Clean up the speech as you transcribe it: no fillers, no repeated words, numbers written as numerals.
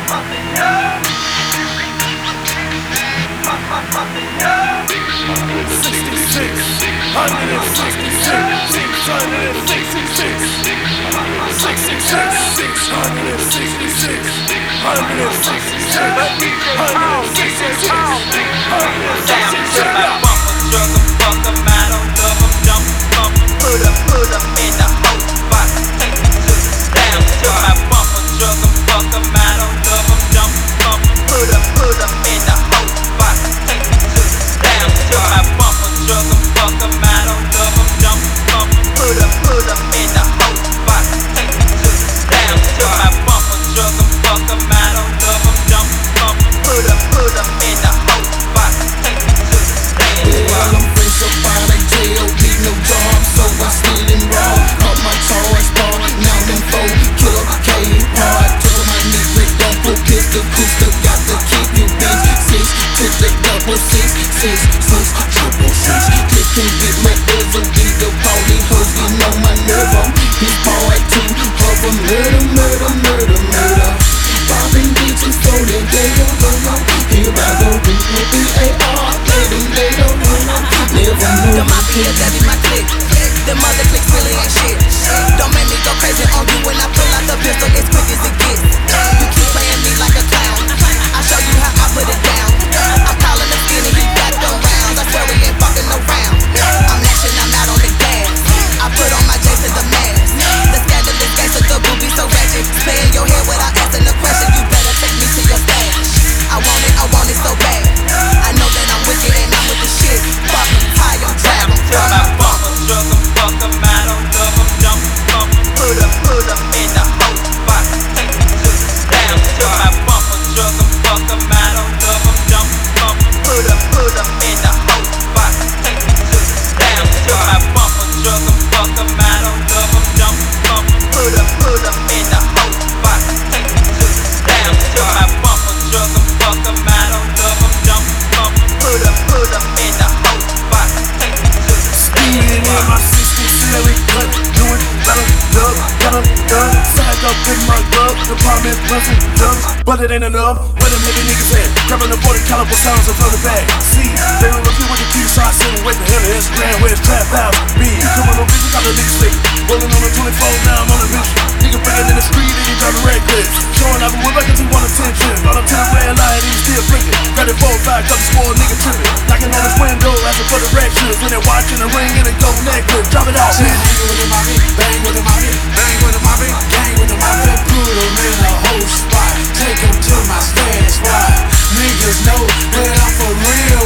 But it ain't enough, where them heavy niggas at? Grabbing the 40 caliber sounds and throw the back. See, they were looking with the key, so I sitting with the hell of Instagram, where it's trap house. Me, coming on bitches, got a nigga slick. Rolling on the 24, now I'm on the bitch. Nigga banging in the street, and he driving red clips. Showing out the wood like he want attention. Got up to the red light, and he still blinking. Got it 4-5, cause the small nigga tripping. Knocking on his window, asking for the red shoes. When they're watching the ring, and they go necklace. Drop it out, bitch. Bang with the mommy, bang with the mommy, bang with the mommy, gang with the mommy. Put them in a whole spot. Take them to my stand spot. Niggas know that I'm for real.